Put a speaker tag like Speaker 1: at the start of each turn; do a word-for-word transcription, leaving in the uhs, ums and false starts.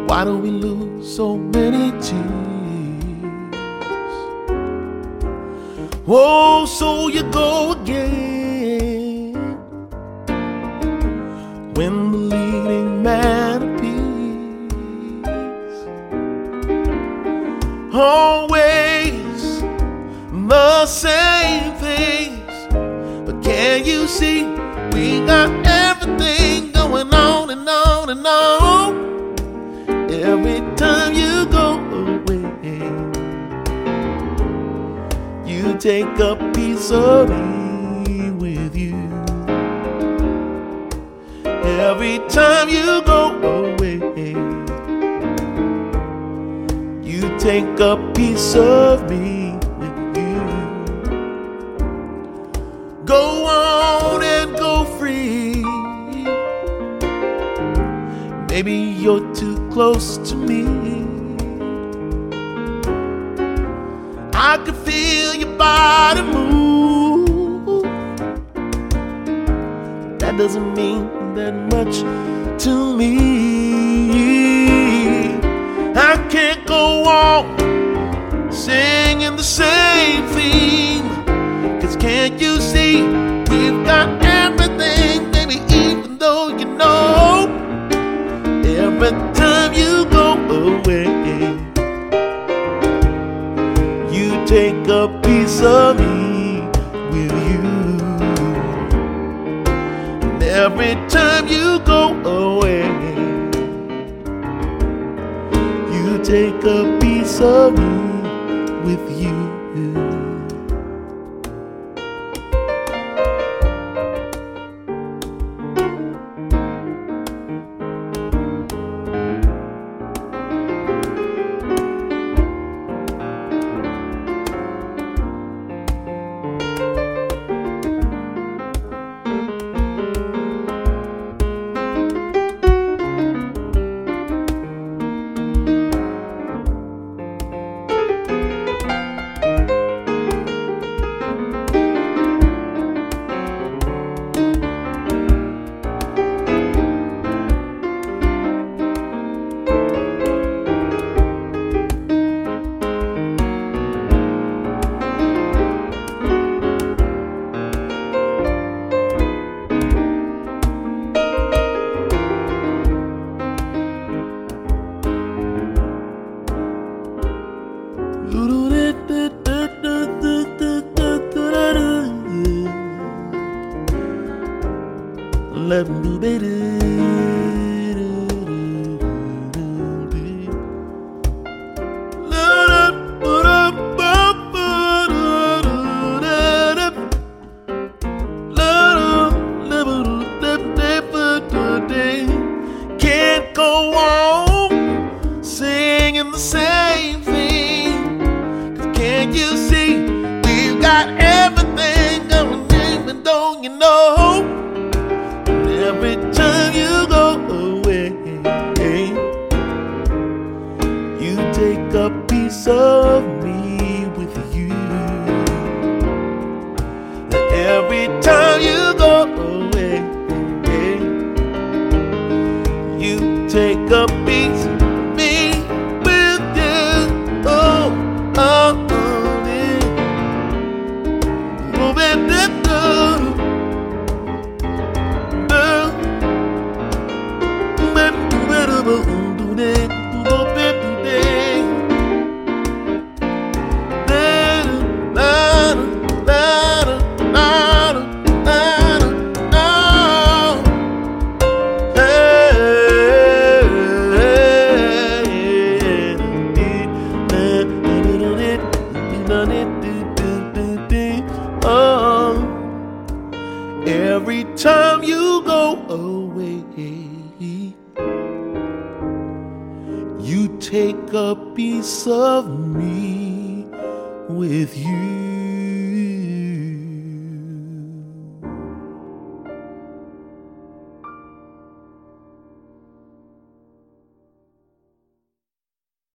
Speaker 1: Why do we lose so many tears? Oh, so you go again when the leading man appears. Always the same things, but can you see we got everything going on and on and on? Every time you go away, you take a piece of me with you. Every time you go away, you take a piece of me with you. Go on and go free. Maybe you're too close to me. I can feel your body move. That doesn't mean that much to me. I can't go on singing the same theme, 'cause can't you see we've got everything, baby, even though you know every time you go away, you take a piece of me with you. And every time you go away, you take a piece of me with you. Let me be can't go on singing the same thing, 'cause can't you see we've got everything going, even though you know every time you go away, you take a piece of me with you. Every time you go away, you take a piece of me with you. Oh, oh, oh, yeah. Oh, baby, oh. Every time you go away, you take a piece of me with you.